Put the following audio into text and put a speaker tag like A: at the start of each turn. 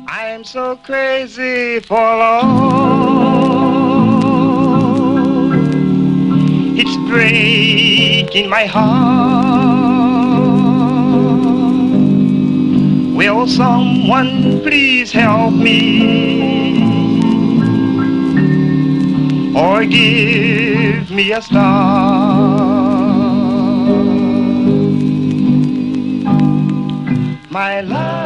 A: I'm so crazy for love. It's breaking my heart. Will someone please help me? Or give me a star? My love.